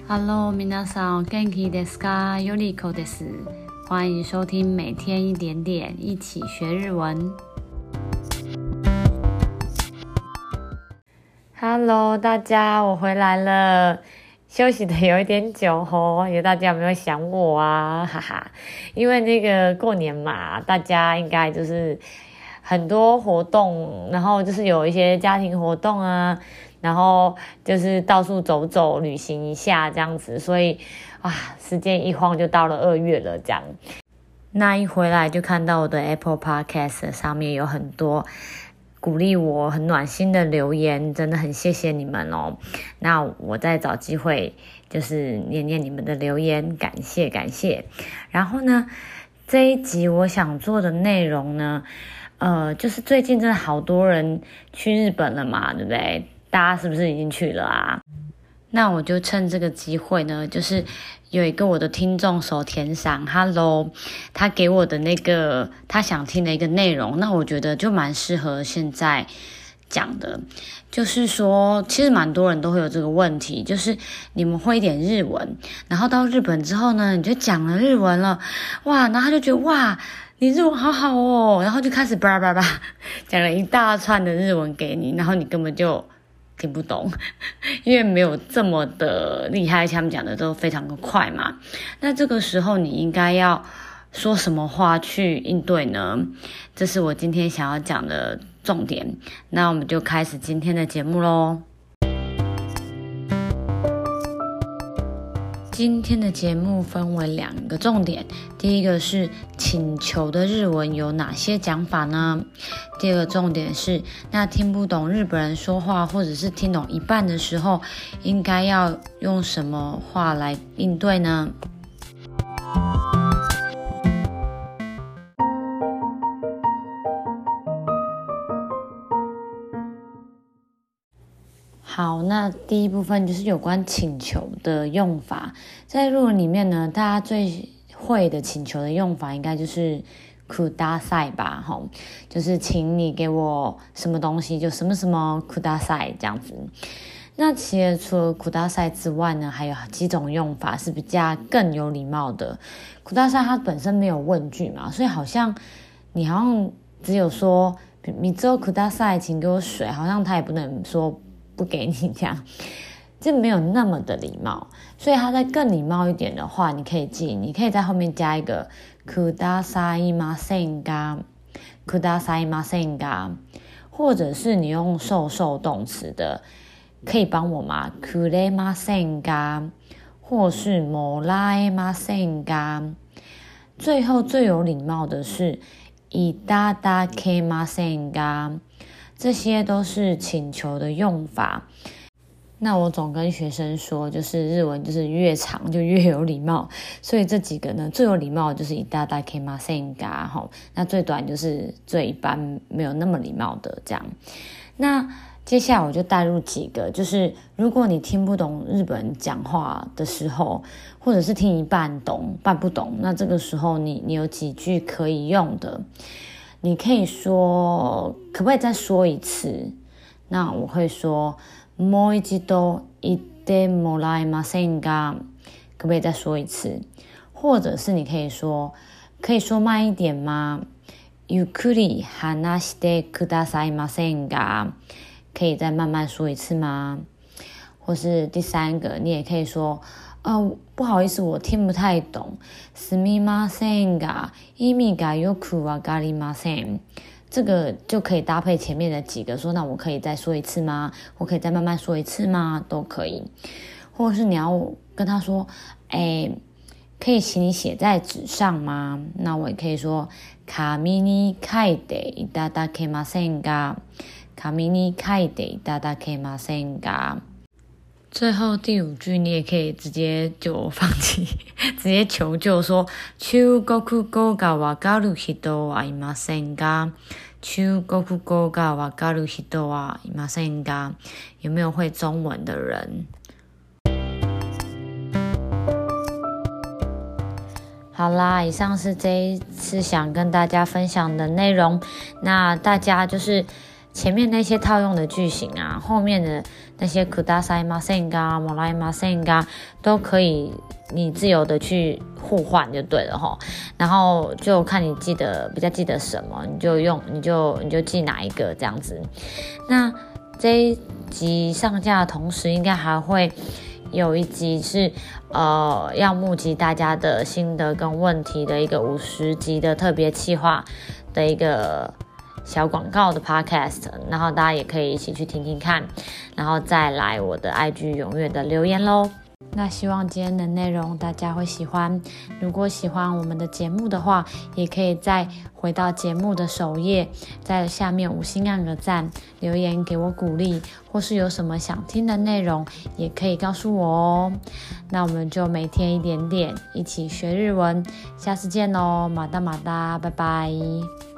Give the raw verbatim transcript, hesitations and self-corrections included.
Hello， 皆さん元気ですか？ヨリコです。欢迎收听每天一点点，一起学日文。Hello， 大家，我回来了。休息的有一点久哦，有大家有没有想我啊？哈哈，因为那个过年嘛，大家应该就是很多活动，然后就是有一些家庭活动啊，然后就是到处走走旅行一下这样子，所以啊，时间一晃就到了二月了这样。那一回来就看到我的 Apple Podcast 上面有很多鼓励我很暖心的留言，真的很谢谢你们哦。那我再找机会就是念念你们的留言，感谢感谢。然后呢，这一集我想做的内容呢，呃，就是最近真的好多人去日本了嘛，对不对？大家是不是已经去了啊？那我就趁这个机会呢，就是有一个我的听众手田赏 Hello， 他给我的那个他想听的一个内容，那我觉得就蛮适合现在讲的。就是说其实蛮多人都会有这个问题，就是你们会一点日文，然后到日本之后呢，你就讲了日文了，哇，然后他就觉得哇你日文好好哦，然后就开始叭叭叭讲了一大串的日文给你，然后你根本就听不懂，因为没有这么的厉害，他们讲的都非常的快嘛。那这个时候你应该要说什么话去应对呢？这是我今天想要讲的重点。那我们就开始今天的节目咯。今天的节目分为两个重点，第一个是请求的日文有哪些讲法呢？第二个重点是，那听不懂日本人说话，或者是听懂一半的时候，应该要用什么话来应对呢？好，那第一部分就是有关请求的用法。在日文里面呢，大家最会的请求的用法应该就是ください吧，齁，就是请你给我什么东西，就什么什么ください这样子。那其实除了ください之外呢，还有几种用法是比较更有礼貌的。ください它本身没有问句嘛，所以好像你好像只有说水をください，请给我水，好像他也不能说不给你这样，这没有那么的礼貌。所以他再更礼貌一点的话，你可以记，你可以在后面加一个くださいませんか、くださいませんか，或者是你用受受动词的，可以帮我吗？くれませんか，或是もらえませんか。最后最有礼貌的是いただけませんか。这些都是请求的用法。那我总跟学生说，就是日文就是越长就越有礼貌，所以这几个呢，最有礼貌的就是いただけませんか，那最短就是最一般没有那么礼貌的这样。那接下来我就带入几个，就是如果你听不懂日本人讲话的时候，或者是听一半懂半不懂，那这个时候你你有几句可以用的。你可以说，可不可以再说一次？那我会说もう一度言ってもらえませんか？可不可以再说一次？或者是你可以说，可以说慢一点吗？ゆっくり話してくださいませんか？可以再慢慢说一次吗？或是第三个，你也可以说，呃，不好意思，我听不太懂。すみませんが、意味がよくわかりません。这个就可以搭配前面的几个说，那我可以再说一次吗？我可以再慢慢说一次吗？都可以。或者是你要跟他说，哎，可以请你写在纸上吗？那我也可以说、紙に書いていただけませんか？紙に書いていただけませんか？最后第五句你也可以直接就放弃直接求救说中国語がわかる人はいませんか？中国語がわかる人はいませんか？有没有会中文的人？好啦，以上是这一次想跟大家分享的内容。那大家就是前面那些套用的句型啊，后面的那些くださいませんか、もらえませんか都可以你自由的去互换就对了齁。然后就看你记得比较记得什么，你就用你就你就记哪一个这样子。那这一集上架的同时，应该还会有一集是呃要募集大家的心得跟问题的一个五十集的特别企划的一个小广告的 podcast， 然后大家也可以一起去听听看，然后再来我的 I G 踊跃的留言咯。那希望今天的内容大家会喜欢，如果喜欢我们的节目的话，也可以再回到节目的首页，在下面五星按个赞，留言给我鼓励，或是有什么想听的内容也可以告诉我哦。那我们就每天一点点一起学日文，下次见咯，马达马达，拜拜。